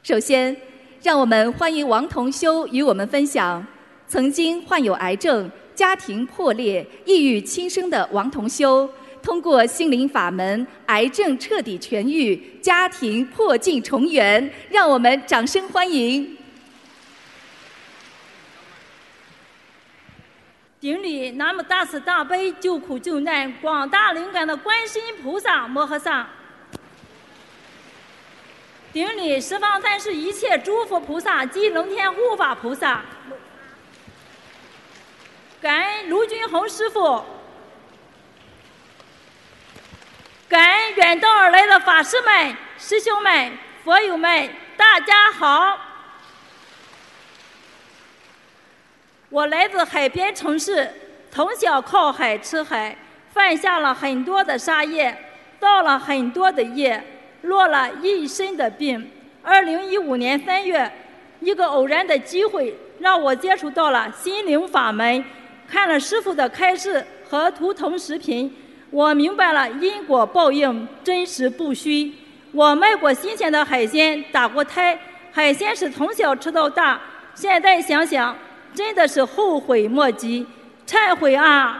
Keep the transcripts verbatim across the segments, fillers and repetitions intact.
首先，让我们欢迎王同修与我们分享曾经患有癌症、家庭破裂、抑郁轻生的王同修，通过心灵法门，癌症彻底痊愈，家庭破镜重圆。让我们掌声欢迎。 顶礼南无大慈大悲救苦救难广大灵感的观世音菩萨摩诃萨。顶礼十方三世一切诸佛菩萨及龙天护法菩萨。感恩卢军宏师父，感恩远道而来的法师们、师兄们、佛友们，大家好。我来自海边城市，从小靠海吃海，犯下了很多的杀业，造了很多的业，落了一身的病。二零一五年三月，一个偶然的机会让我接触到了心灵法门，看了师父的开示和图腾视频，我明白了因果报应真实不虚。我卖过新鲜的海鲜，打过胎，海鲜是从小吃到大，现在想想真的是后悔莫及，忏悔啊！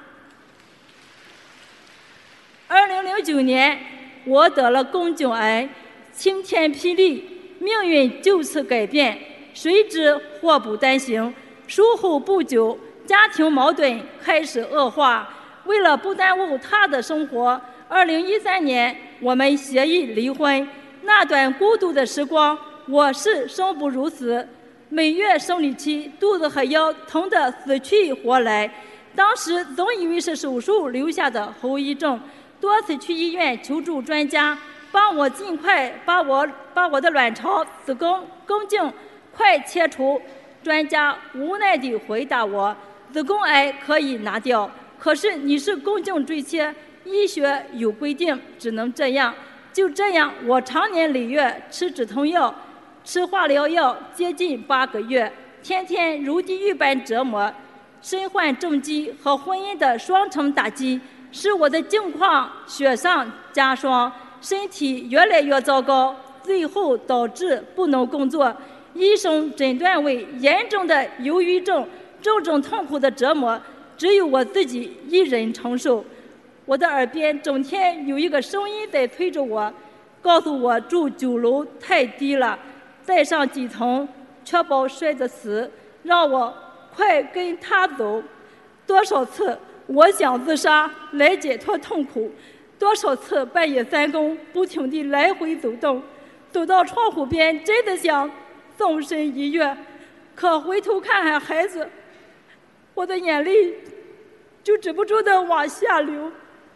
二零零九年，我得了宫颈癌，晴天霹雳，命运就此改变。谁知祸不单行，术后不久，家庭矛盾开始恶化。为了不耽误他的生活，二零一三年我们协议离婚。那段孤独的时光，我是生不如死。每月生理期，肚子和腰疼得死去活来，当时总以为是手术留下的后遗症，多次去医院求助专家，帮我尽快把我把我的卵巢、子宫、宫颈快切除。专家无奈地回答我，子宫癌可以拿掉，可是你是宫颈赘切，医学有规定，只能这样。就这样，我常年累月吃止痛药，吃化疗药接近八个月，天天如地狱般折磨，身患重疾和婚姻的双重打击，使我的境况雪上加霜，身体越来越糟糕，最后导致不能工作。医生诊断为严重的忧郁症，这种痛苦的折磨只有我自己一人承受。我的耳边整天有一个声音在催着我，告诉我住九楼太低了，再上几层确保摔得死，让我快跟他走。多少次我想自杀来解脱痛苦，多少次半夜三更不停地来回走动，走到窗户边真的想纵身一跃，可回头看看孩子，我的眼泪就止不住地往下流。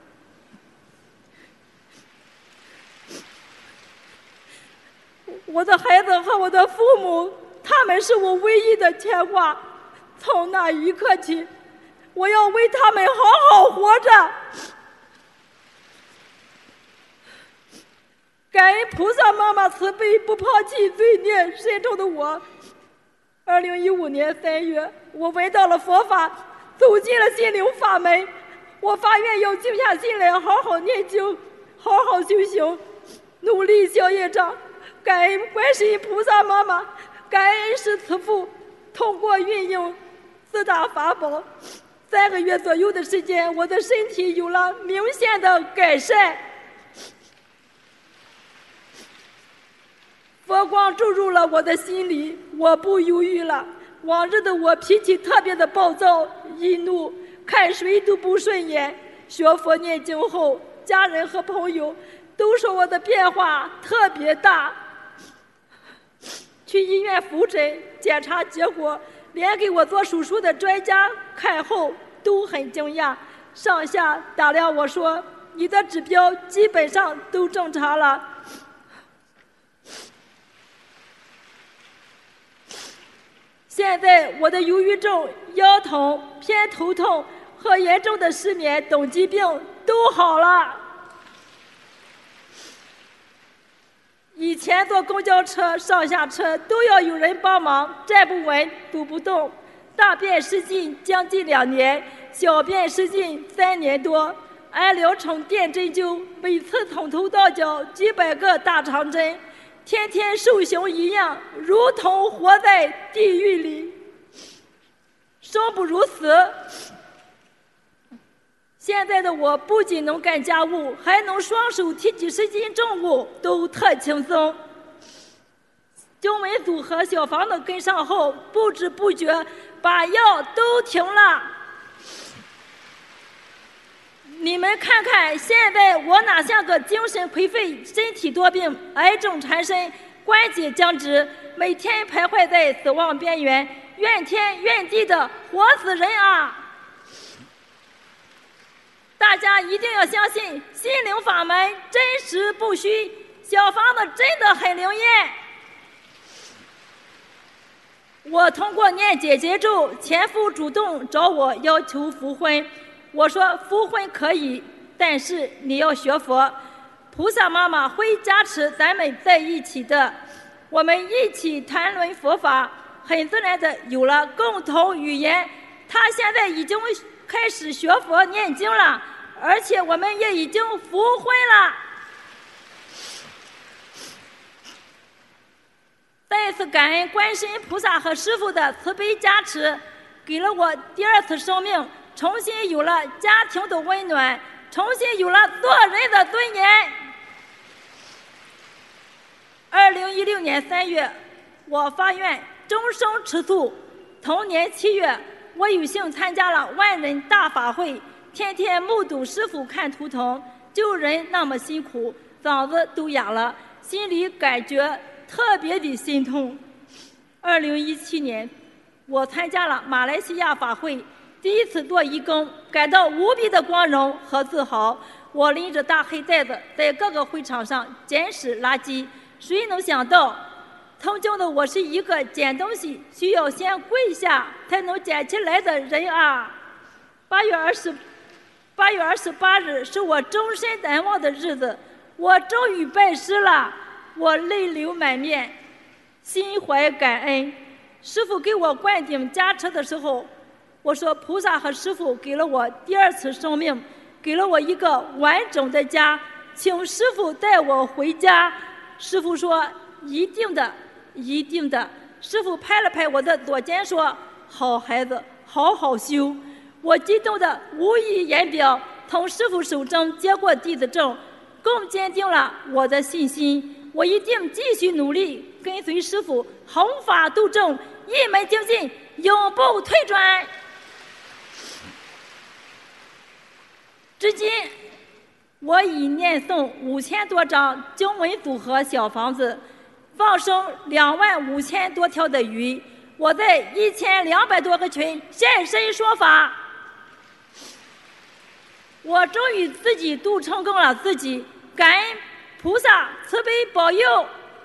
我的孩子和我的父母，他们是我唯一的牵挂。从那一刻起，我要为他们好好活着。感恩菩萨妈妈慈悲，不抛弃罪孽深重的我。二零一五年三月，我闻到了佛法，走进了心灵法门。我发愿要静下心来，好好念经，好好修行，努力消业障。感恩观世音菩萨妈妈，感恩师慈父，通过运用四大法宝，三个月左右的时间，我的身体有了明显的改善。佛光注入了我的心里，我不犹豫了。往日的我脾气特别的暴躁易怒，看谁都不顺眼。学佛念经后，家人和朋友都说我的变化特别大。去医院复诊检查结果，连给我做手术的专家看后都很惊讶，上下打量我说，你的指标基本上都正常了。现在我的忧郁症、腰疼、偏头痛和严重的失眠等疾病都好了。以前坐公交车上下车都要有人帮忙，站不稳走不动，大便失禁将近两年，小便失禁三年多，按疗成电针灸，每次从头到脚几百个大长针， 天天受刑一样，如同活在地狱里，生不如死。现在的我不仅能干家务，还能双手提几十斤重物，都特轻松。经文组和小房子跟上后，不知不觉把药都停了。你们看看，现在我哪像个精神颓废、身体多病、癌症缠身、关节僵直，每天徘徊在死亡边缘，怨天怨地的活死人啊！大家一定要相信心灵法门真实不虚，小房子真的很灵验。我通过念姐姐咒，前夫主动找我要求复婚，我说复婚可以，但是你要学佛，菩萨妈妈会加持咱们在一起的。我们一起谈论佛法，很自然的有了共同语言。他现在已经开始学佛念经了，而且我们也已经复婚了。再次感恩观世音菩萨和师父的慈悲加持，给了我第二次生命，重新有了家庭的温暖，重新有了做人的尊严。二零一六年三月，我发愿终生吃素。同年七月，我有幸参加了万人大法会，天天目睹师父看图腾，救人那么辛苦，嗓子都哑了，心里感觉特别的心痛。二零一七年，我参加了马来西亚法会，第一次做义工，感到无比的光荣和自豪。我拎着大黑袋子在各个会场上捡拾垃圾，谁能想到曾经的我是一个捡东西需要先跪下才能捡起来的人啊！八月二十八月二十八日是我终身难忘的日子，我终于拜师了，我泪流满面，心怀感恩。师父给我灌顶加持的时候，我说菩萨和师父给了我第二次生命，给了我一个完整的家，请师父带我回家。师父说一定的，一定的。师父拍了拍我的左肩说，好孩子，好好修。我激动的无以言表，从师父手中接过弟子证，更坚定了我的信心。我一定继续努力，跟随师父弘法度众，一门精进，永不退转。至今我已念诵五千多张经文组合小房子，放生两万五千多条的鱼，我在一千两百多个群现身说法。我终于自己度成功了自己，感恩菩萨慈悲保佑。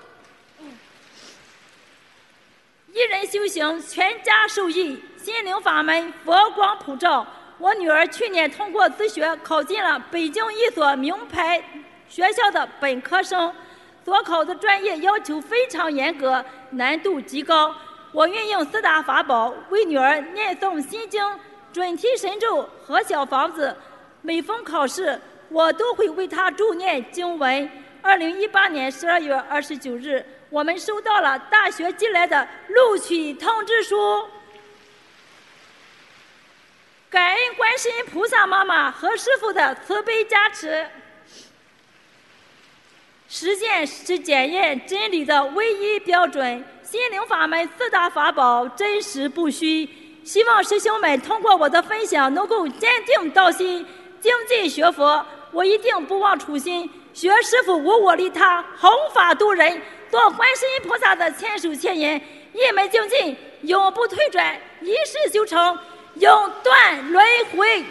一人修行，全家受益，心灵法门佛光普照。我女儿去年通过自学考进了北京一所名牌学校的本科生，所考的专业要求非常严格，难度极高。我运用四大法宝为女儿念诵心经、准提神咒和小房子，每逢考试我都会为她助念经文。二零一八年十二月二十九日，我们收到了大学寄来的录取通知书。感恩观世音菩萨妈妈和师父的慈悲加持。实践是检验真理的唯一标准，心灵法门四大法宝真实不虚。希望师兄们通过我的分享能够坚定道心，精进学佛。我一定不忘初心，学师父无我利他，弘法度人，做观世音菩萨的千手千眼，一门精进，永不退转，一世修成，永断轮回。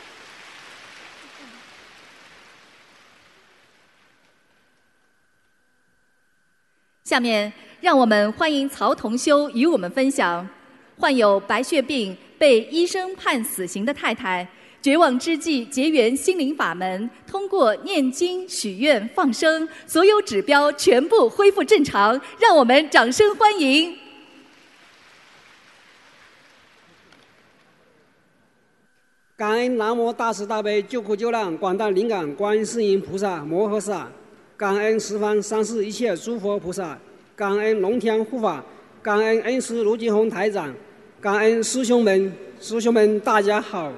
下面让我们欢迎曹同修与我们分享，患有白血病被医生判死刑的太太，绝望之际结缘心灵法门，通过念经、许愿、放生，所有指标全部恢复正常，让我们掌声欢迎。 感恩南无大慈大悲救苦救难广大灵感观世音菩萨摩诃萨， 感恩十方三世一切诸佛菩萨，感恩龙天护法，感恩恩师卢金红台长，感恩师兄们，师兄们大家好。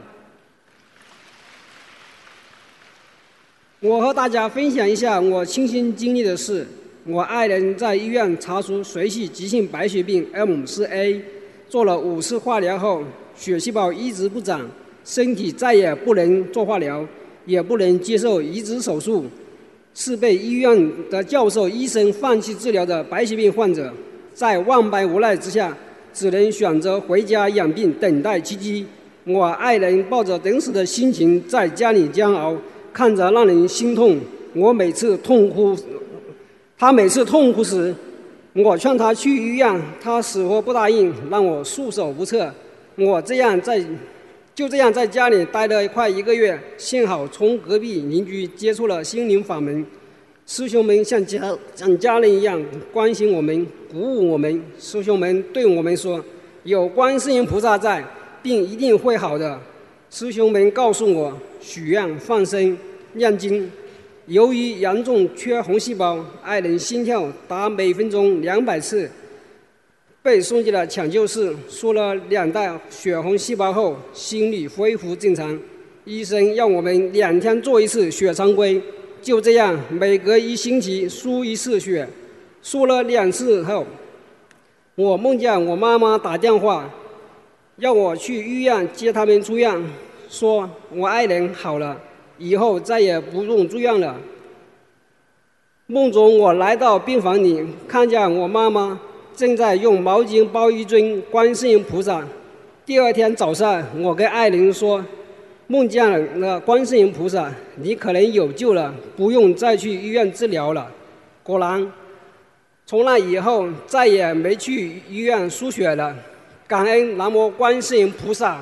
我和大家分享一下我亲身经历的事。我爱人在医院查出髓系急性白血病 M 四 A， 做了五次化疗后，血细胞一直不长，身体再也不能做化疗，也不能接受移植手术，是被医院的教授医生放弃治疗的白血病患者。在万般无奈之下，只能选择回家养病，等待奇迹。我爱人抱着等死的心情在家里煎熬，看着让人心痛。我每次痛哭，他每次痛哭时，我劝他去医院，他死活不答应，让我束手无策。我这样在就这样在家里待了快一个月，幸好从隔壁邻居接触了心灵法门，师兄们像家像家人一样关心我们，鼓舞我们。师兄们对我们说，有观世音菩萨在，病一定会好的。师兄们告诉我，许愿放生念经。由于严重缺红细胞，爱人心跳达每分钟两百次，被送进了抢救室，输了两袋血红细胞后，心率恢复正常。医生要我们两天做一次血常规，就这样每隔一星期输一次血。输了两次后，我梦见我妈妈打电话，要我去医院接他们出院，说我爱人好了，以后再也不用住院了。梦中我来到病房里，看见我妈妈正在用毛巾包一尊观世音菩萨。第二天早上，我跟爱人说，梦见了观世音菩萨，你可能有救了，不用再去医院治疗了。果然，从那以后再也没去医院输血了。感恩南无观世音菩萨。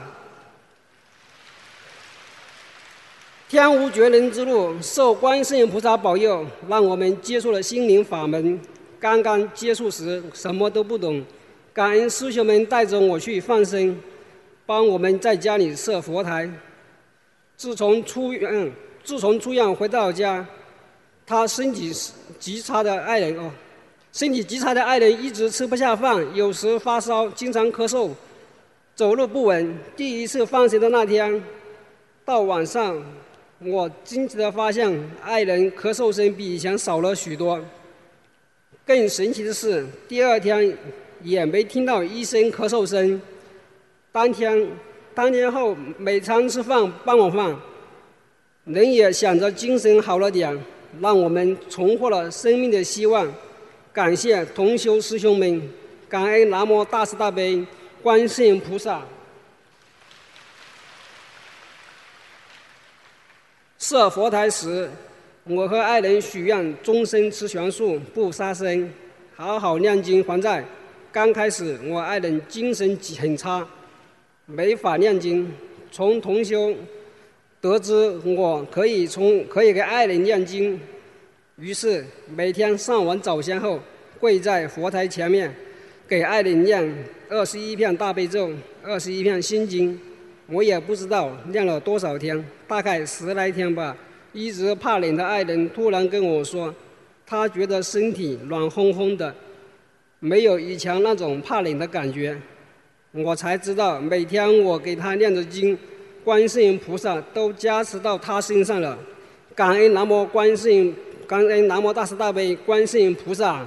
天无绝人之路，受观世音菩萨保佑，让我们接触了心灵法门。刚刚接触时什么都不懂，感恩师兄们带着我去放生，帮我们在家里设佛台。自从出院，自从出院回到家，他身体极差的爱人哦，身体极差的爱人一直吃不下饭，有时发烧，经常咳嗽，走路不稳。第一次放生的那天，到晚上，我惊奇地发现，爱人咳嗽声比以前少了许多。更神奇的是，第二天也没听到医生咳嗽声。当天，当天后每餐吃饭帮我饭，人也想着精神好了点，让我们重获了生命的希望。感谢同修师兄们，感恩南无大慈大悲观世音菩萨。设佛台时，我和爱人许愿终身吃全素，不杀生，好好念经还债。刚开始我爱人精神很差，没法念经。从同修得知我可以从可以给爱人念经，于是每天上完早香后，跪在佛台前面，给爱人念二十一遍大悲咒，二十一遍心经。我也不知道念了多少天，大概十来天吧。一直怕冷的爱人突然跟我说，他觉得身体暖烘烘的，没有以前那种怕冷的感觉。我才知道，每天我给他念的经，观世音菩萨都加持到他身上了。感恩南无观世音，感恩南无大慈大悲观世音菩萨。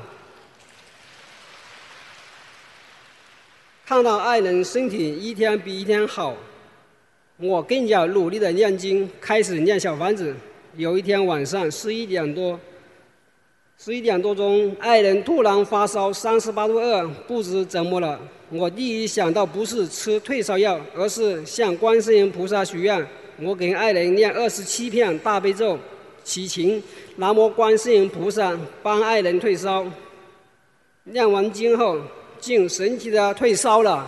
看到爱人身体一天比一天好，我更加努力的念经，开始念小房子。有一天晚上十一点多，十一点多钟，爱人突然发烧三十八度二，不知怎么了。我第一想到不是吃退烧药，而是向观世音菩萨许愿。我给爱人念二十七遍大悲咒，祈请南无观世音菩萨帮爱人退烧。念完经后，竟神奇的退烧了。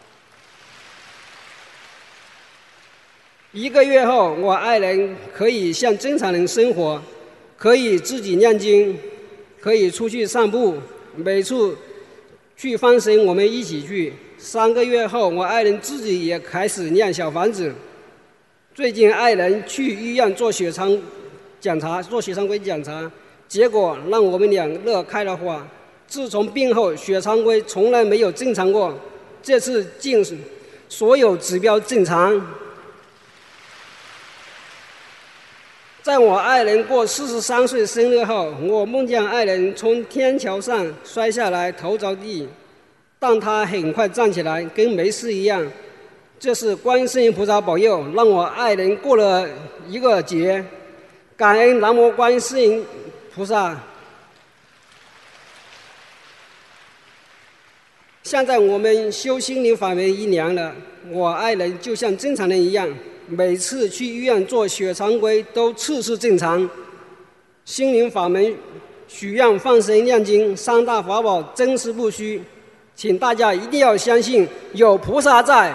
一个月后，我爱人可以像正常人生活，可以自己念经，可以出去散步，每次去放生我们一起去。三个月后，我爱人自己也开始念小房子。最近爱人去医院做血常检查，做血常规检查， 结果让我们俩乐开了花。自从病后，血常规从来没有正常过，这次竟是所有指标正常。在我爱人过四十三岁生日后，我梦见爱人从天桥上摔下来，头着地，但他很快站起来，跟没事一样。这是观世音菩萨保佑，让我爱人过了一个劫。感恩南无观世音菩萨。现在我们修心灵法门一年了，我爱人就像正常人一样，每次去医院做血常规都次次正常。心灵法门许愿、放生、念经三大法宝真实不虚，请大家一定要相信有菩萨在。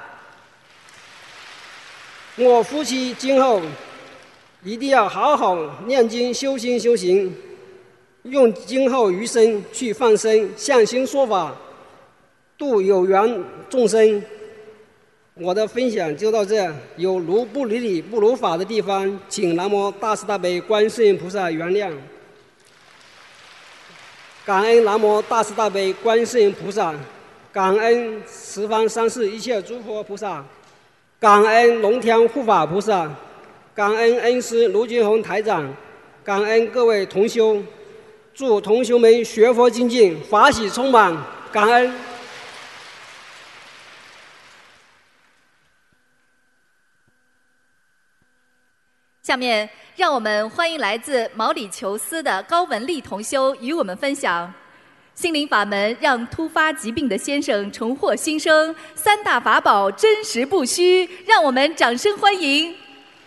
我夫妻今后一定要好好念经修心修行，用今后余生去放生向心说法，度有缘众生。我的分享就到这，有如不理理不如法的地方，请南无大慈大悲观世音菩萨原谅。感恩南无大慈大悲观世音菩萨，感恩十方三世一切诸佛菩萨，感恩龙天护法菩萨，感恩恩师卢军宏台长，感恩各位同修，祝同修们学佛精进，法喜充满，感恩。 下面让我们欢迎来自毛里求斯的高文丽同修与我们分享心灵法门让突发疾病的先生重获新生，三大法宝真实不虚，让我们掌声欢迎。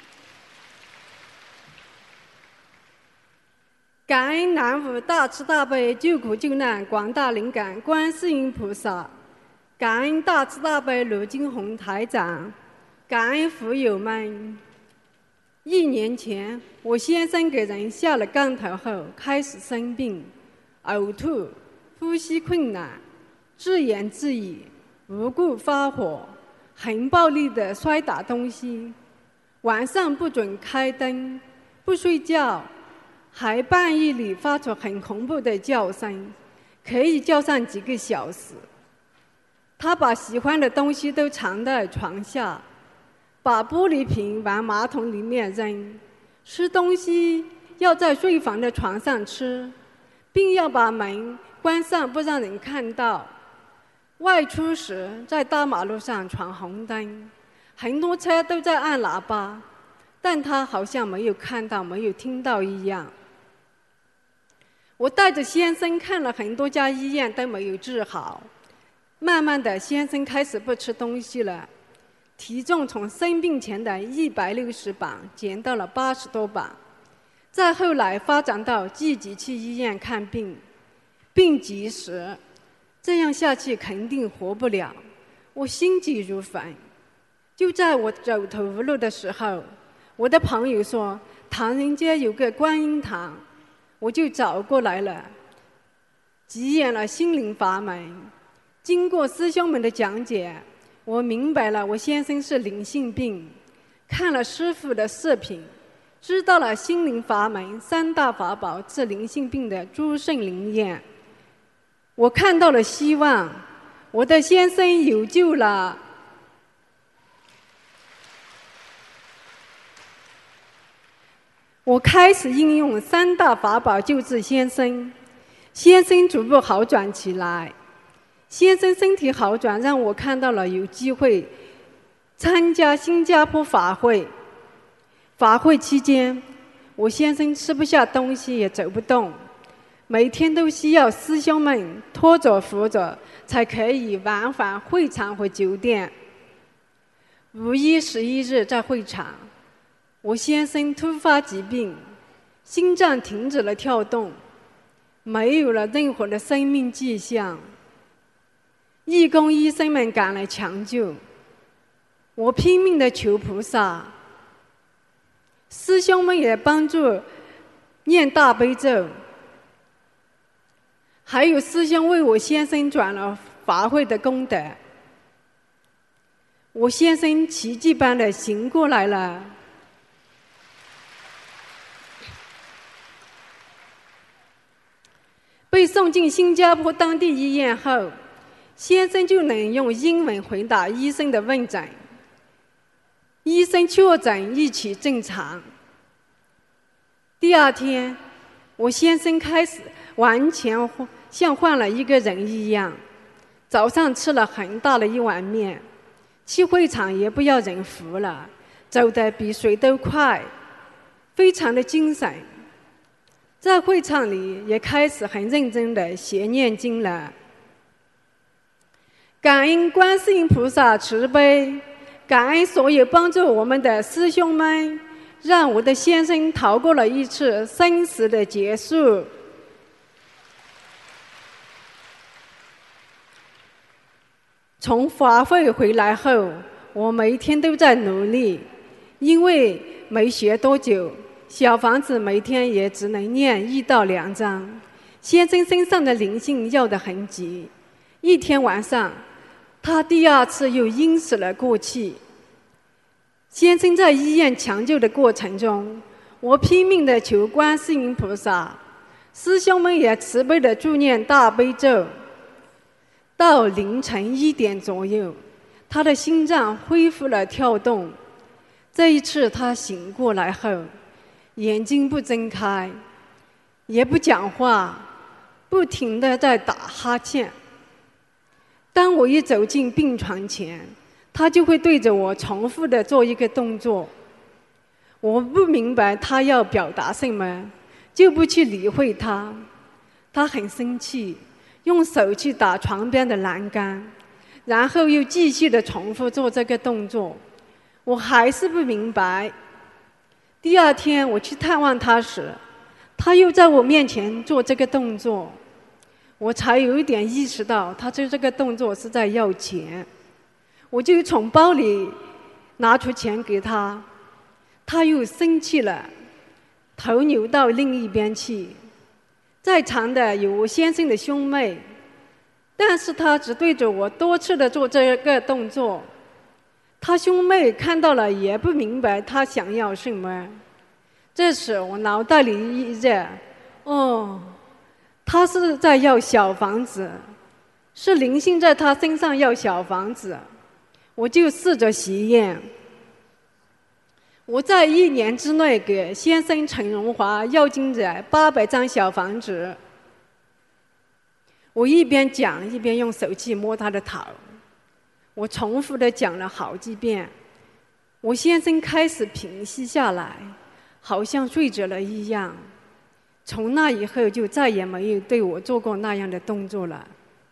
感恩南无大慈大悲救苦救难广大灵感观世音菩萨，感恩大慈大悲卢金红台长，感恩福友们。一年前，我先生给人下了杠头后开始生病，呕吐、呼吸困难、自言自语、无故发火，很暴力地摔打东西，晚上不准开灯，不睡觉，还半夜里发出很恐怖的叫声，可以叫上几个小时。他把喜欢的东西都藏在床下，把玻璃瓶往马桶里面扔，吃东西要在睡房的床上吃，并要把门关上不让人看到。外出时在大马路上闯红灯，很多车都在按喇叭，但他好像没有看到没有听到一样。我带着先生看了很多家医院都没有治好，慢慢的先生开始不吃东西了，体重从生病前的一百六十磅减到了八十多磅，再后来发展到积极去医院看病，病急时，这样下去肯定活不了。我心急如焚。就在我走投无路的时候，我的朋友说唐人街有个观音堂，我就找过来了，急眼了心灵法门。经过师兄们的讲解，我明白了我先生是灵性病，看了师父的视频，知道了心灵法门三大法宝治灵性病的诸圣灵验。我看到了希望，我的先生有救了。我开始应用三大法宝救治先生，先生逐步好转起来。先生身体好转，让我看到了有机会参加新加坡法会。法会期间，我先生吃不下东西，也走不动，每天都需要师兄们拖着扶着，才可以往返会场和酒店。五月十一日在会场，我先生突发疾病，心脏停止了跳动，没有了任何的生命迹象。义工医生们赶来抢救，我拼命地求菩萨，师兄们也帮助念大悲咒，还有师兄为我先生转了法会的功德，我先生奇迹般的醒过来了。 被送进新加坡当地医院后，先生就能用英文回答医生的问诊，医生确诊一切正常。第二天，我先生开始完全像换了一个人一样，早上吃了很大的一碗面，去会场也不要人扶了，走得比谁都快，非常的精神。在会场里也开始很认真地学念经了。感恩观世音菩萨慈悲，感恩所有帮助我们的师兄们，让我的先生逃过了一次生死的结束。从法会回来后，我每天都在努力，因为没学多久，小房子每天也只能念一到两张。先生身上的灵性要得很急，一天晚上，他第二次又因死了过去。先生在医院抢救的过程中，我拼命地求观世音菩萨，师兄们也慈悲地助念大悲咒。到凌晨一点左右，他的心脏恢复了跳动。这一次他醒过来后，眼睛不睁开，也不讲话，不停地在打哈欠。当我一走进病床前，他就会对着我重复地做一个动作。我不明白他要表达什么，就不去理会他。他很生气，用手去打床边的栏杆，然后又继续地重复做这个动作。我还是不明白。第二天我去探望他时，他又在我面前做这个动作，我才有一点意识到他做这个动作是在要钱。我就从包里拿出钱给他，他又生气了，头扭到另一边去。在场的有我先生的兄妹，但是他只对着我多次的做这个动作。他兄妹看到了也不明白他想要什么。这时我脑袋里一热，哦，他是在要小房子，是灵性在他身上要小房子。我就试着许愿，我在一年之内给先生陈荣华要经者八百张小房子。我一边讲一边用手去摸他的头，我重复的讲了好几遍。我先生开始平息下来，好像睡着了一样。从那以后就再也没有对我做过那样的动作了。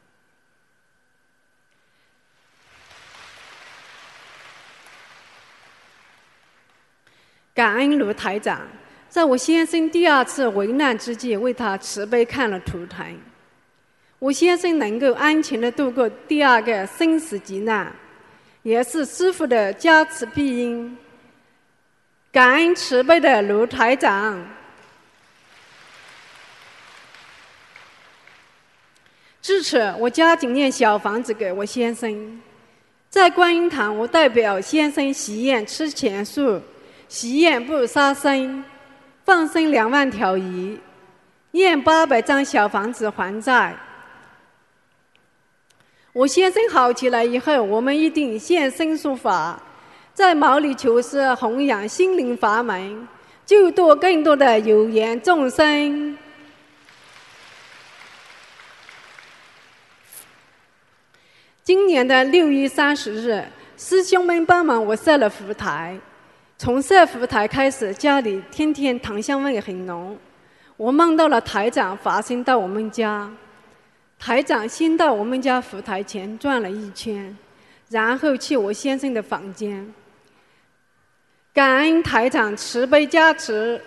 感恩卢台长，在我先生第二次危难之际为他慈悲看了图腾，我先生能够安全地度过第二个生死急难，也是师父的加持庇荫。感恩慈悲的卢台长。至此，我加紧念小房子给我先生。在观音堂，我代表先生许愿吃全素，许愿不杀生，放生两万条鱼，念八百张小房子还债。我先生好起来以后，我们一定现身说法，在毛里求斯弘扬心灵法门，救度更多的有缘众生。今年的六月三十日，师兄们帮忙我设了佛台。从设佛台开始，家里天天檀香味很浓。我梦到了台长发生到我们家，台长先到我们家佛台前转了一圈，然后去我先生的房间。感恩台长慈悲加持。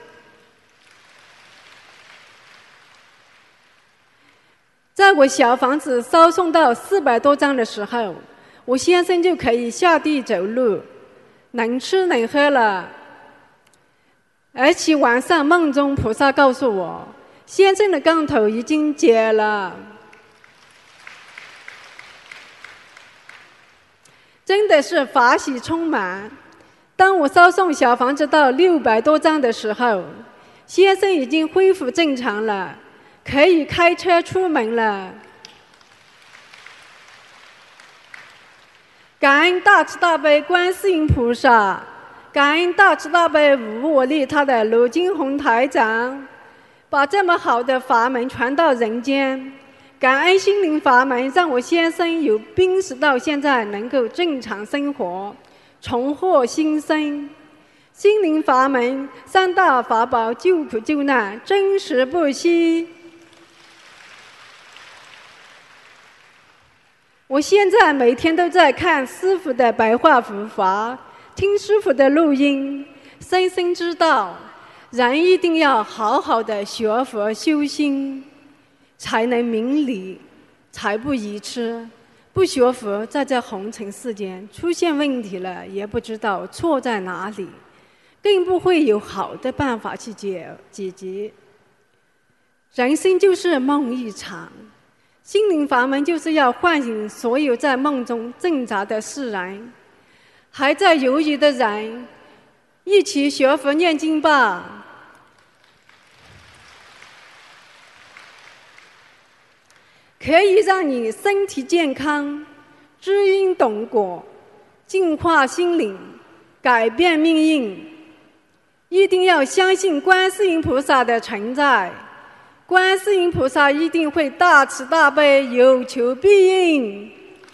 在我小房子烧送到四百多张的时候，我先生就可以下地走路，能吃能喝了。而且晚上梦中菩萨告诉我，先生的杠头已经解了。真的是法喜充满。当我烧送小房子到六百多张的时候，先生已经恢复正常了， 可以开车出门了。感恩大慈大悲观世音菩萨，感恩大慈大悲无我利他的卢金红台长，把这么好的法门传到人间。感恩心灵法门，让我先生由病死到现在能够正常生活，重获新生。心灵法门三大法宝，救苦救难，真实不虚。我现在每天都在看师父的白话佛法，听师父的录音，深深知道人一定要好好的学佛修心，才能明理，才不愚痴。不学佛，在这红尘世间出现问题了，也不知道错在哪里，更不会有好的办法去解解决。人生就是梦一场，心灵法门就是要唤醒所有在梦中挣扎的世人。还在犹豫的人，一起学佛念经吧。可以让你身体健康，知因懂果，净化心灵，改变命运。一定要相信观世音菩萨的存在，观世音菩萨一定会大慈大悲，有求必应。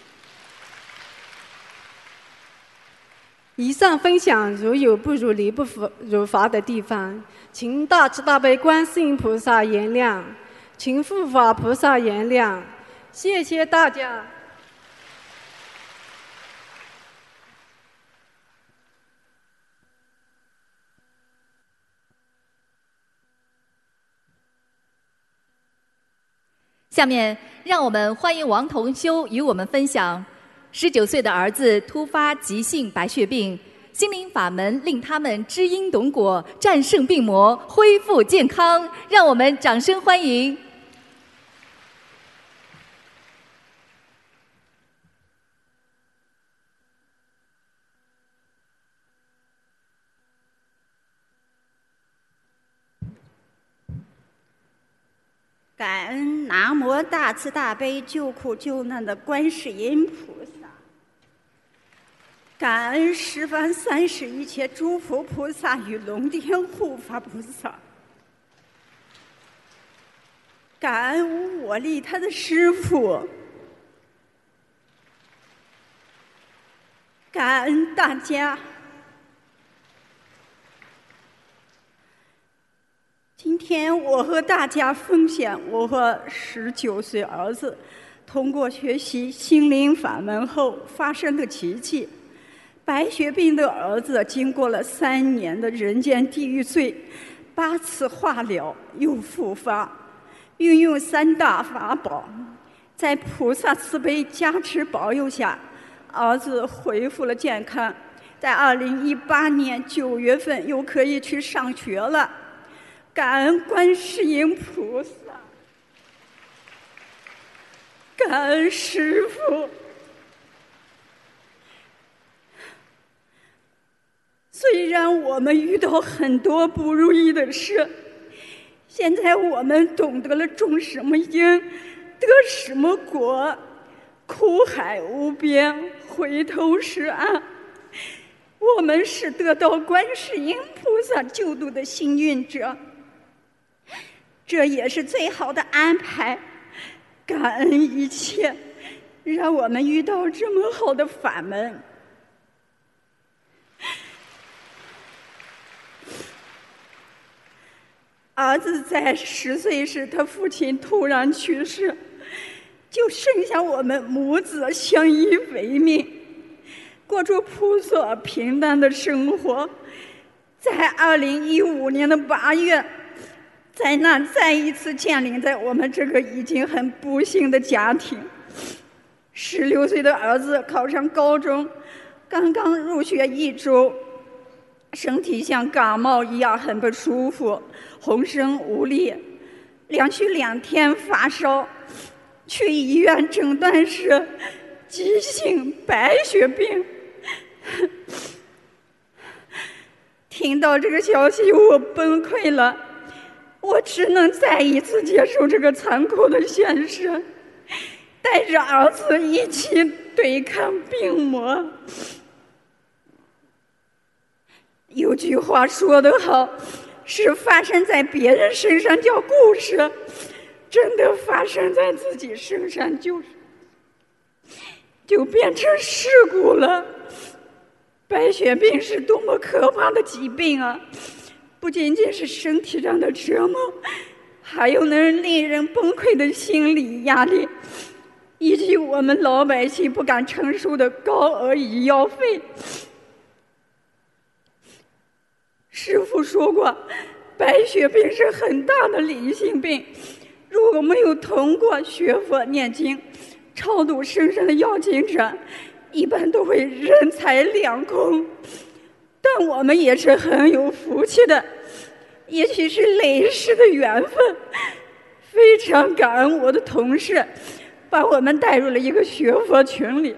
以上分享如有不如理不如法的地方，请大慈大悲观世音菩萨原谅，请护法菩萨原谅，谢谢大家。 下面让我们欢迎王同修与我们分享十九岁的儿子突发急性白血病，心灵法门令他们知因懂果，战胜病魔，恢复健康。让我们掌声欢迎。 感恩南无大慈大悲救苦救难的观世音菩萨，感恩十方三世一切诸佛菩萨与龙天护法菩萨，感恩无我利他的师父，感恩大家。今天我和大家分享我和十九岁儿子通过学习心灵法门后发生的奇迹。白血病的儿子经过了三年的人间地狱罪，八次化疗又复发，运用三大法宝，在菩萨慈悲加持保佑下，儿子恢复了健康，在二零一八年九月份又可以去上学了。感恩观世音菩萨，感恩师父。虽然我们遇到很多不如意的事，现在我们懂得了种什么因得什么果，苦海无边，回头是岸。我们是得到观世音菩萨救度的幸运者，这也是最好的安排。感恩一切，让我们遇到这么好的法门。儿子在十岁时，他父亲突然去世，就剩下我们母子相依为命，过着朴素平淡的生活。在二零一五年的八月，灾难再一次降临在我们这个已经很不幸的家庭。十六岁的儿子考上高中，刚刚入学一周，身体像感冒一样很不舒服，浑身无力，连续两天发烧，去医院诊断是急性白血病。听到这个消息，我崩溃了。 我只能再一次接受这个残酷的现实，带着儿子一起对抗病魔。有句话说得好，是发生在别人身上叫故事，真的发生在自己身上就就变成事故了。白血病是多么可怕的疾病啊！不仅仅是身体上的折磨，还有能令人崩溃的心理压力，以及我们老百姓不敢承受的高额医药费。师父说过，白血病是很大的灵性病，如果没有通过学佛念经超度身上的要经者，一般都会人财两空。但我们也是很有福气的，也许是累世的缘分，非常感恩我的同事把我们带入了一个学佛群里。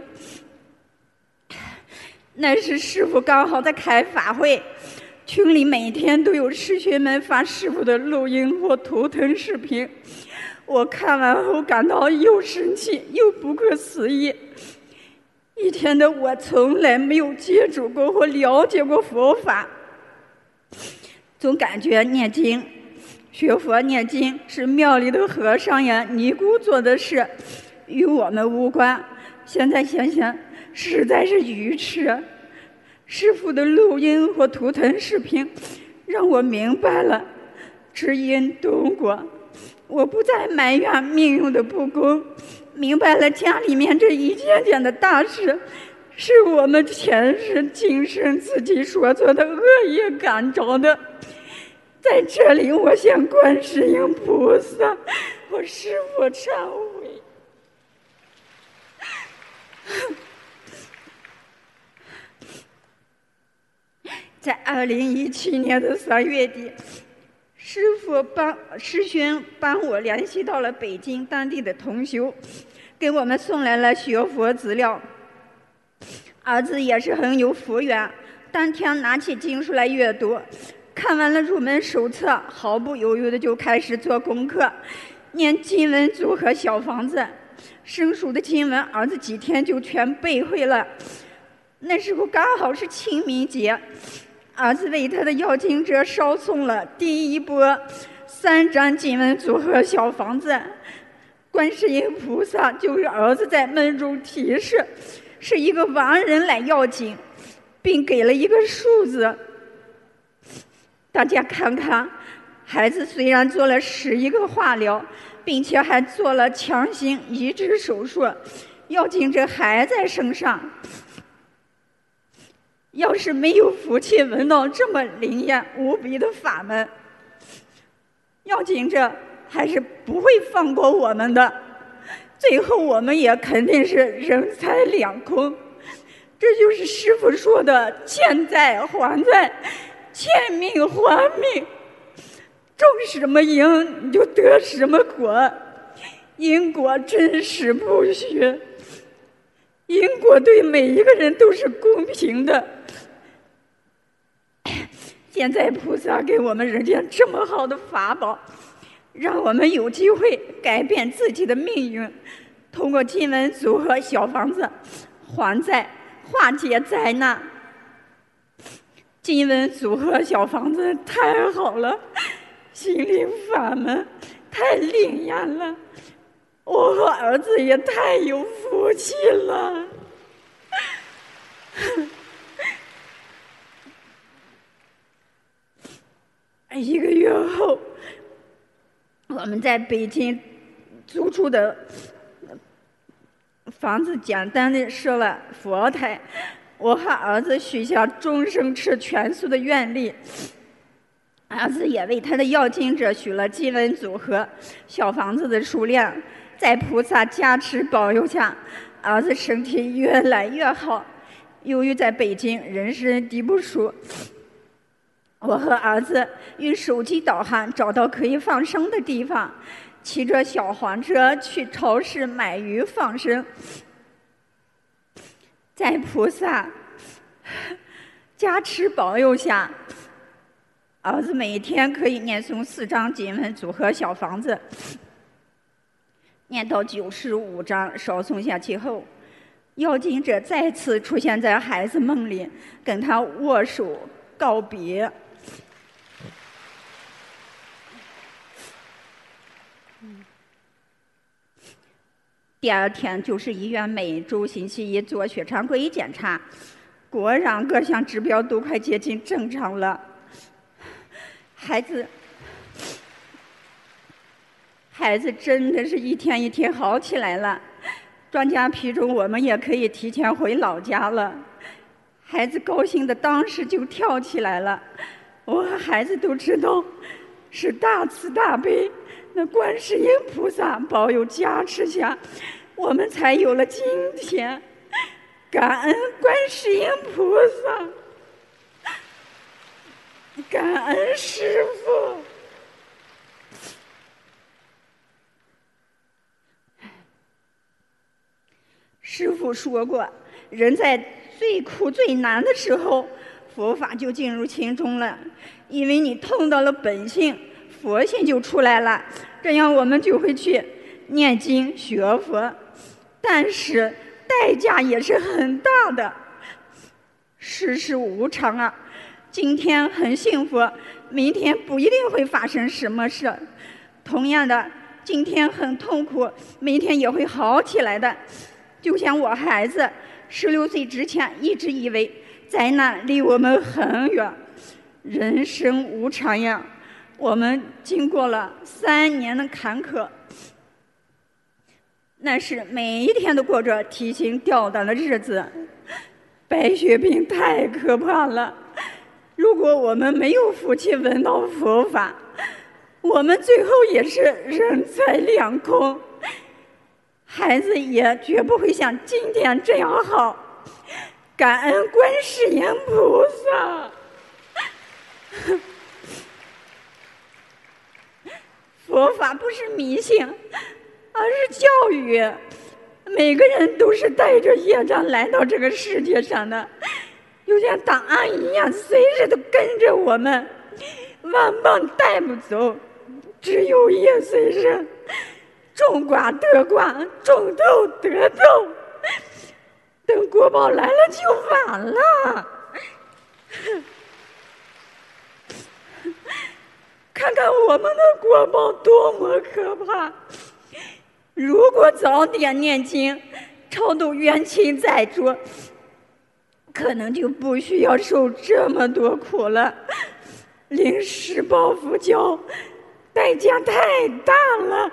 那时师父刚好在开法会，群里每天都有师学们发师父的录音或图腾视频，我看完后感到又生气又不可思议。以前的我从来没有接触过或了解过佛法，总感觉念经、学佛念经是庙里的和尚呀、尼姑做的事，与我们无关。现在想想，实在是愚痴。师父的录音或图腾视频让我明白了，知因懂果，我不再埋怨命运的不公，明白了家里面这一件件的大事是我们前世今生自己所做的恶业感召的。在这里我向观世音菩萨和师父忏悔。在二零一七年的三月底，师父帮师兄帮我联系到了北京当地的同修，给我们送来了学佛资料。儿子也是很有福缘，当天拿起经书来阅读，看完了入门手册，毫不犹豫的就开始做功课，念经文组合小房子。生疏的经文，儿子几天就全背会了。那时候刚好是清明节，儿子为他的要经者烧送了第一波三张经文组合小房子。观世音菩萨就是儿子在梦中提示，是一个亡人来要经，并给了一个数字。大家看看，孩子虽然做了十一个化疗，并且还做了强行移植手术，要经者还在身上。要是没有福气闻到这么灵验无比的法门，要经者还是不会放过我们的，最后我们也肯定是人财两空。这就是师父说的欠债还债，欠命还命，种什么因你就得什么果，因果真实不虚，因果对每一个人都是公平的。现在菩萨给我们人间这么好的法宝，让我们有机会改变自己的命运，通过经文组合小房子还债化解灾难。经文组合小房子太好了，心灵法门太灵验了，我和儿子也太有福气了。一个月后，我们在北京租出的房子简单的设了佛台，我和儿子许下终生吃全素的愿力。儿子也为他的要经者许了经文组合小房子的数量，在菩萨加持保佑下，儿子身体越来越好。由于在北京人生地不熟，我和儿子用手机导航找到可以放生的地方，骑着小黄车去超市买鱼放生。在菩萨加持保佑下， 儿子每天可以念诵四章经文组合小房子，念到九十五章稍松下去后，妖精者再次出现在孩子梦里，跟他握手告别。第二天就是医院每周星期一做血常规检查，果然各项指标都快接近正常了。孩子，孩子真的是一天一天好起来了。专家批准我们也可以提前回老家了。孩子高兴的当时就跳起来了。我和孩子都知道，是大慈大悲那观世音菩萨保佑加持下，我们才有了今天。感恩观世音菩萨。感恩师父。师父说过，人在最苦最难的时候，佛法就进入心中了，因为你痛到了本性，佛性就出来了，这样我们就会去念经学佛，但是代价也是很大的。世事无常啊，今天很幸福，明天不一定会发生什么事。同样的，今天很痛苦，明天也会好起来的。就像我孩子十六岁之前一直以为灾难离我们很远，人生无常呀。我们经过了三年的坎坷，那是每一天都过着提心吊胆的日子。白血病太可怕了，如果我们没有福气闻到佛法，我们最后也是人财两空，孩子也绝不会像今天这样好。感恩观世音菩萨。佛法不是迷信，而是教育。每个人都是带着业障来到这个世界上的，就像档案一样，随时都跟着我们，万般带不走，只有业随身。种瓜得瓜，种豆得豆，等果报来了就晚了。看看我们的果报多么可怕！如果早点念经，超度冤亲债主，可能就不需要受这么多苦了。临时抱佛脚，代价太大了。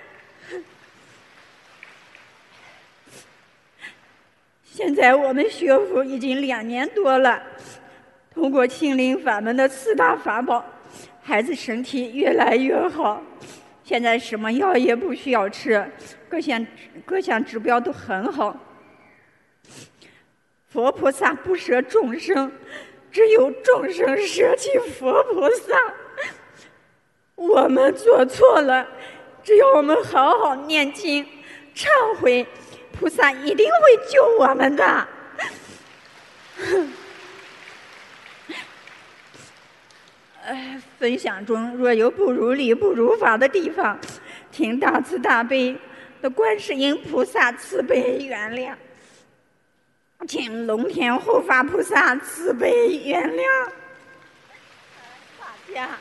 现在我们学佛已经两年多了，通过心灵法门的四大法宝，孩子身体越来越好，现在什么药也不需要吃，各项各项指标都很好。佛菩萨不舍众生，只有众生舍弃佛菩萨。我们做错了，只要我们好好念经忏悔，菩萨一定会救我们的。呃，分享中若有不如理不如法的地方，请大慈大悲的观世音菩萨慈悲原谅，请龙天护法菩萨慈悲原谅大家。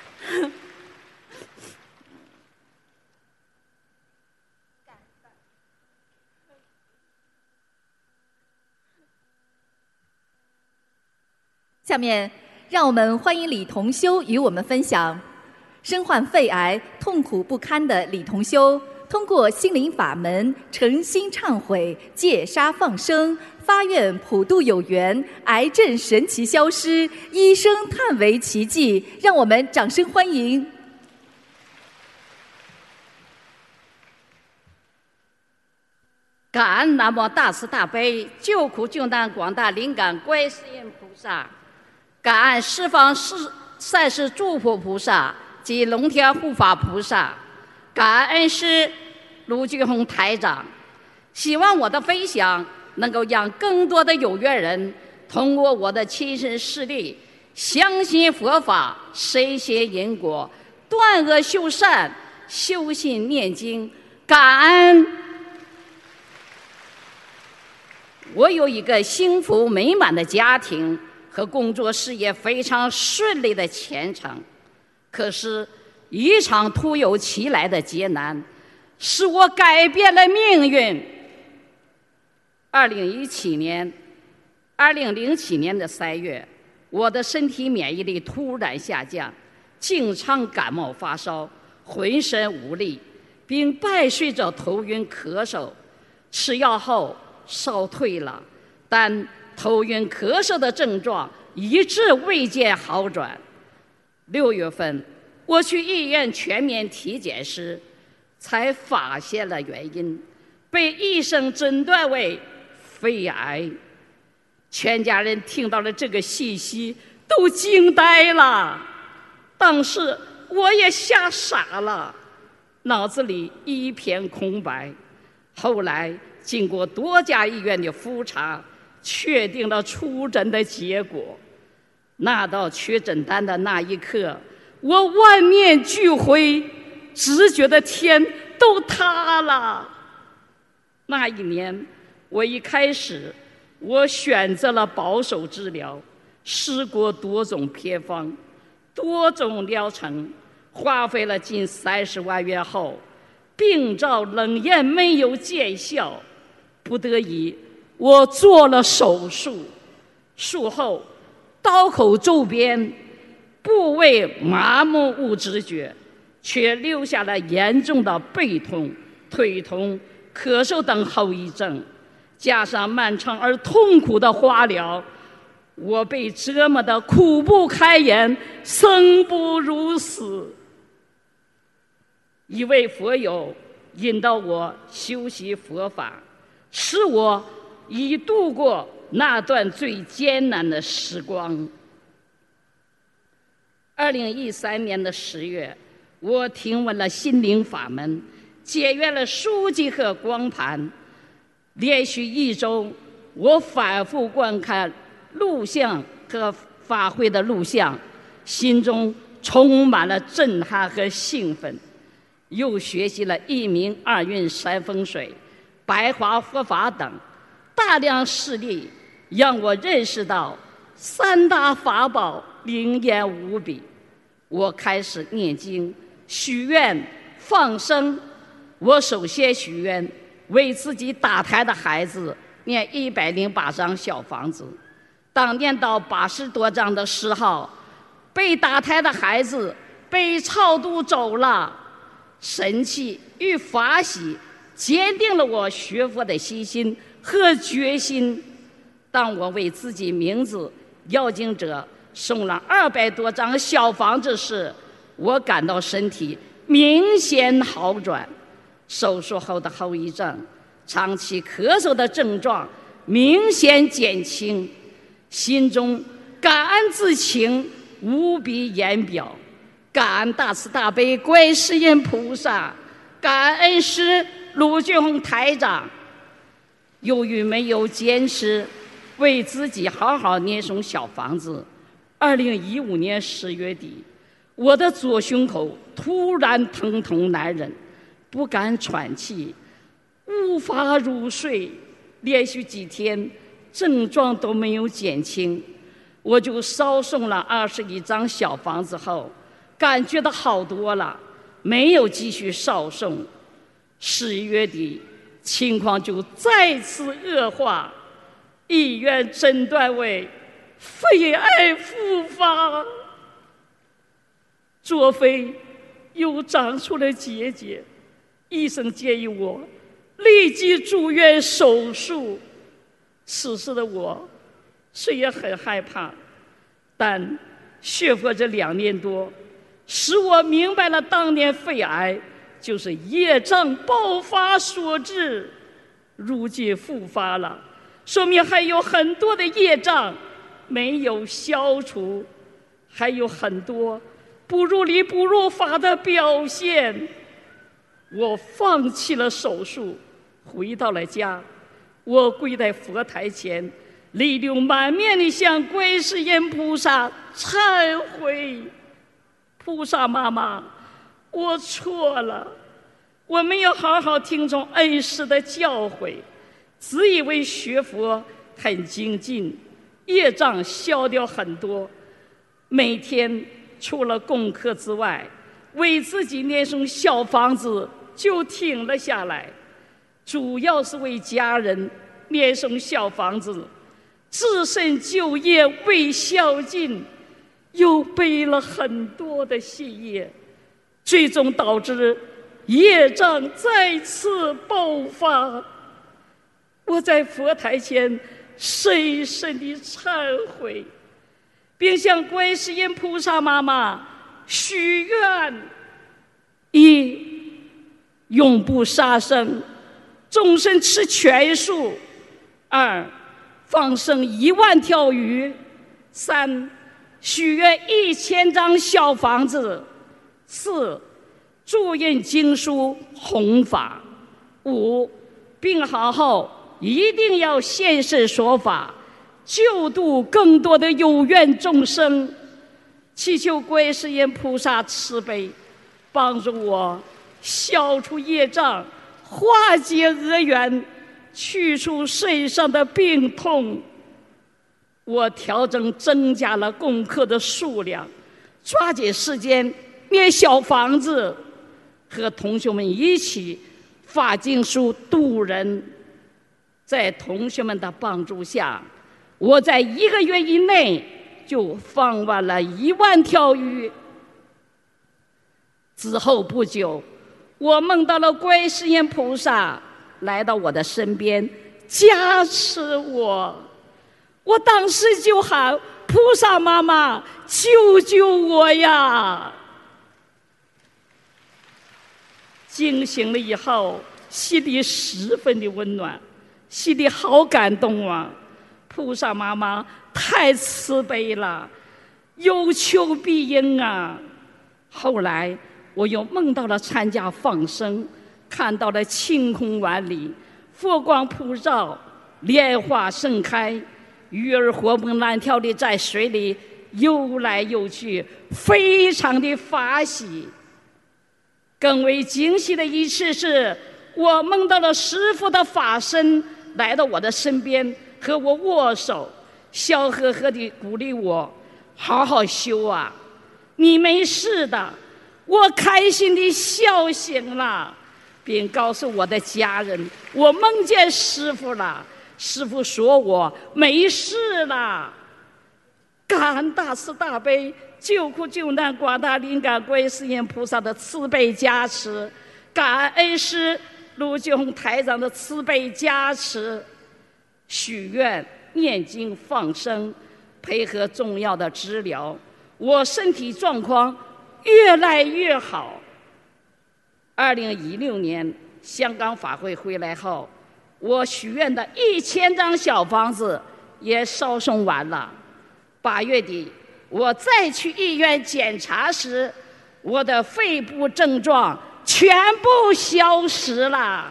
下面让我们欢迎李同修与我们分享。身患肺癌、痛苦不堪的李同修，通过心灵法门诚心忏悔、戒杀放生，发愿普度有缘，癌症神奇消失，医生叹为奇迹。让我们掌声欢迎。 感恩南无大慈大悲救苦救难广大灵感观世音菩萨，感恩十方世善世诸佛菩萨及龙天护法菩萨，感恩师卢俊宏台长。希望我的分享能够让更多的有缘人通过我的亲身事例， 相信佛法，深信因果，断恶修善，修心念经，感恩。我有一个幸福美满的家庭和工作事业非常顺利的前程，可是一场突如其来的劫难使我改变了命运。二零一七年二零零七年的三月，我的身体免疫力突然下降，经常感冒发烧，浑身无力，并伴随着头晕咳嗽。吃药后烧退了，但头晕咳嗽的症状一直未见好转。六月份，我去医院全面体检时，才发现了原因，被医生诊断为肺癌。全家人听到了这个信息，都惊呆了。当时我也吓傻了，脑子里一片空白。后来经过多家医院的复查，确定了出诊的结果。拿到确诊单的那一刻，我万念俱灰，只觉得天都塌了。那一年，我一开始我选择了保守治疗，试过多种偏方，多种疗程，花费了近三十万元后，病灶冷验没有见效，不得已我做了手术。术后刀口周边部位麻木无知觉，却留下了严重的背痛、腿痛、咳嗽等后遗症，加上漫长而痛苦的化疗，我被折磨得苦不堪言，生不如死。一位佛友引导我修习佛法，使我已度过那段最艰难的时光。二零一三年的十月，我听闻了心灵法门，结缘了书籍和光盘。连续一周，我反复观看录像和法会的录像，心中充满了震撼和兴奋。又学习了一明二运三风水、白话佛法等大量事例，让我认识到三大法宝灵验无比。我开始念经、许愿、放生。我首先许愿为自己打胎的孩子念一百零八张小房子。当念到八十多章的时候，被打胎的孩子被超度走了。神奇与法喜坚定了我学佛的信心和决心。当我为自己名字要经者送了二百多张小房子时，我感到身体明显好转，手术后的后遗症、长期咳嗽的症状明显减轻，心中感恩之情无比言表。感恩大慈大悲观世音菩萨，感恩师陆俊宏台长。由于没有坚持为自己好好念诵小房子，二零一五年十月底，我的左胸口突然疼痛难忍，不敢喘气，无法入睡，连续几天症状都没有减轻。我就烧送了二十一张小房子后，感觉到好多了，没有继续烧送。十一月底，情况就再次恶化，医院诊断为肺癌复发，左肺又长出了结节，医生建议我立即住院手术。此时的我虽然很害怕，但学佛这两年多，使我明白了当年肺癌就是业障爆发所致，如今复发了，说明还有很多的业障没有消除，还有很多不如理不如法的表现。我放弃了手术，回到了家，我跪在佛台前， 泪流满面地向观世音菩萨忏悔：菩萨妈妈，我错了，我们要好好听从恩师的教诲，自以为学佛很精进，业障消掉很多。每天除了功课之外，为自己念诵小房子就停了下来，主要是为家人念诵小房子，自身就业未消尽，又背了很多的细业，最终导致业障再次爆发。我在佛台前深深地忏悔，并向观世音菩萨妈妈许愿：一、永不杀生，终身吃全素；二、放生一万条鱼；三、许愿一千张小房子；四、注印经书弘法；五、病好后一定要现身说法，救度更多的有缘众生，祈求观世音菩萨慈悲，帮助我消除业障，化解恶缘，去除身上的病痛。我调整增加了功课的数量，抓紧时间念小房子，和同学们一起发经书度人。在同学们的帮助下，我在一个月以内就放完了一万条鱼。之后不久，我梦到了观世音菩萨来到我的身边，加持我。我当时就喊：菩萨妈妈，救救我呀！惊醒了以后，心里十分的温暖，心里好感动啊！菩萨妈妈太慈悲了，有求必应啊！后来我又梦到了参加放生，看到了晴空万里，佛光普照，莲花盛开，鱼儿活蹦乱跳的在水里游来游去，非常的法喜。更为惊喜的一次是，我梦到了师父的法身来到我的身边，和我握手，笑呵呵地鼓励我好好修啊，你没事的。我开心地笑醒了，并告诉我的家人，我梦见师父了，师父说我没事了。感恩大慈大悲救苦救难广大灵感观世音菩萨的慈悲加持，感恩恩师卢俊宏台长的慈悲加持，许愿念经放生，配合重要的治疗，我身体状况越来越好。二零一六年香港法会回来后，我许愿的一千张小房子也烧送完了。八月底我再去医院检查时，我的肺部症状全部消失了。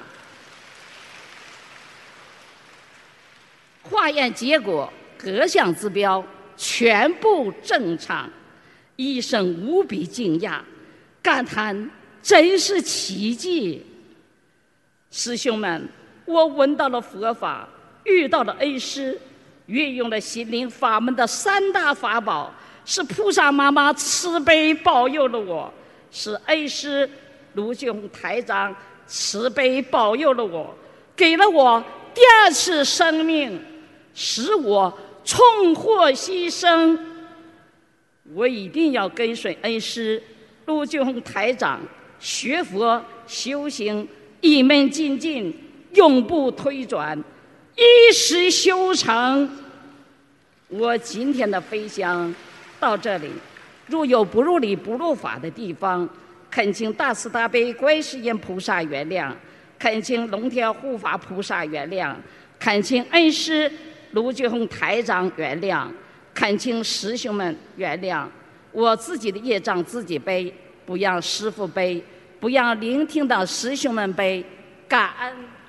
化验结果各项指标全部正常，医生无比惊讶，感叹真是奇迹。师兄们，我闻到了佛法，遇到了恩师，运用了心灵法门的三大法宝，是菩萨妈妈慈悲保佑了我，是恩师卢俊宏台长慈悲保佑了我，给了我第二次生命，使我重获新生。我一定要跟随恩师卢俊宏台长学佛修行，一门精进，永不退转，一时修成。我今天的分享到这里，如有不入理不入法的地方，恳请大慈大悲观世音菩萨原谅，恳请龙天护法菩萨原谅，恳请恩师卢俊宏台长原谅，恳请师兄们原谅。我自己的业障自己背，不让师父背，不让聆听的师兄们背。感恩。